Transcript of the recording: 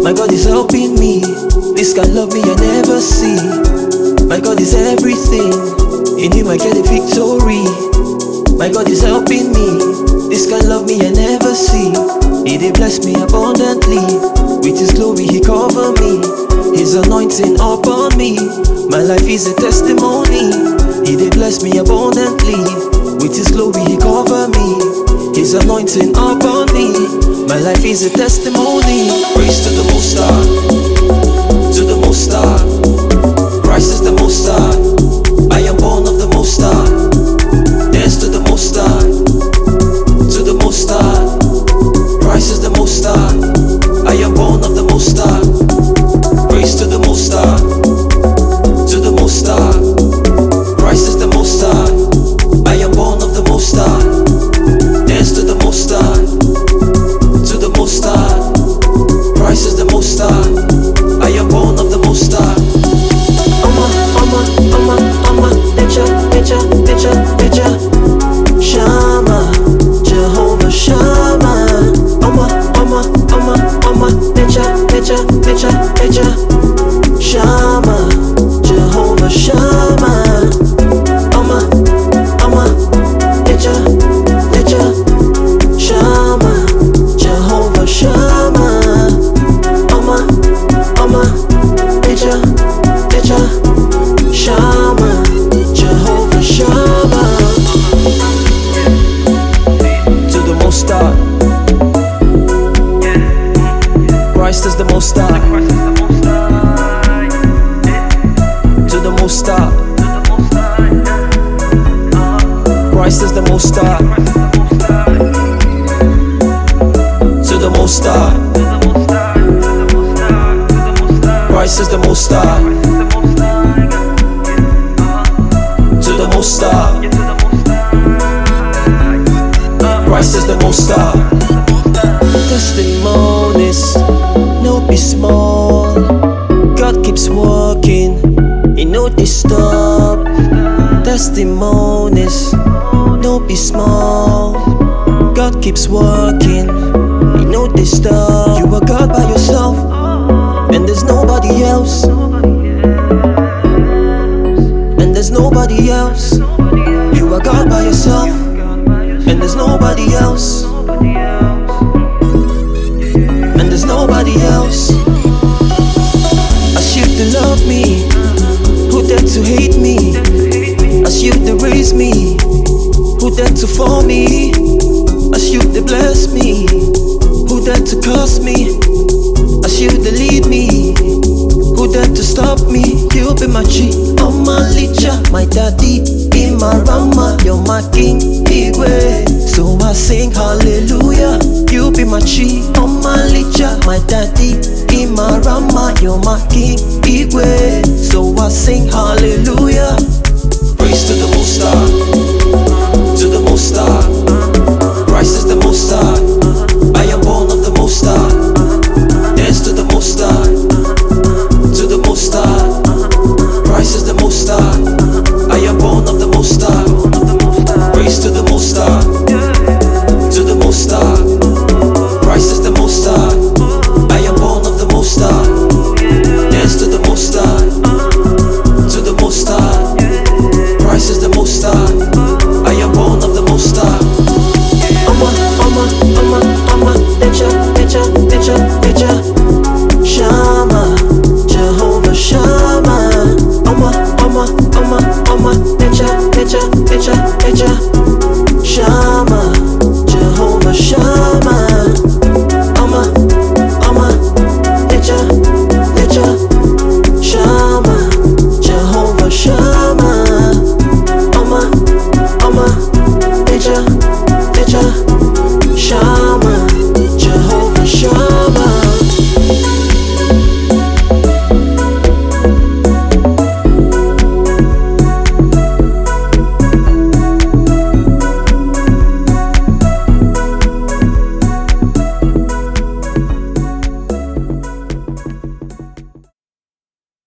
My God is helping me. This kind of love me I never see. My God is everything. In Him I get a victory. My God is helping me. This kind of love me I never see. He did bless me abundantly. With His glory He cover me. His anointing upon me. My life is a testimony. He did bless me abundantly. With His glory He cover me. His anointing upon me. My life is a testimony. Praise to the Most High. To the Most High. Christ is the Most High. I am born of the Most High. Dance to the Most High. To the Most High. Christ is the Most High. I am born of the Most High. Praise to the Most High. To the Most High. Christ is the Most High. I am born of the Most High. Dance to the Most High. To the Most High. Christ is the Most High. I am born of the Most High. Nature, Shama, Jehovah Shama. Nature, Shama, Jehovah Shama. Nature, Shama, Jehovah Shama. Nature, Shama, Jehovah Shama. To the Most High. Christ is the Most High. To the Most High. Christ is the Most High. To the Most High. Christ is the Most High. To the Most High. Christ is the Most High. Testimonies, no be small. God keeps working, He no dey stop. Testimonies, no be small. God keeps working, He no dey stop. You are God by yourself, and there's nobody else. And there's nobody else. You are God by yourself, and there's nobody else. And there's nobody else. As you to love me, who dared to hate me? As you to raise me, who dared to fall me? As you to bless me, who dared to curse me? As you to lead me, who dared to stop me? You be my G, oh my licha, my daddy, in my Rama, you're my king, Igwe. So I sing hallelujah. You be my Chi, oh my licha, my daddy, in my Rama, you're my king, Igwe. So I sing hallelujah. Praise to the Most High. To the Most High.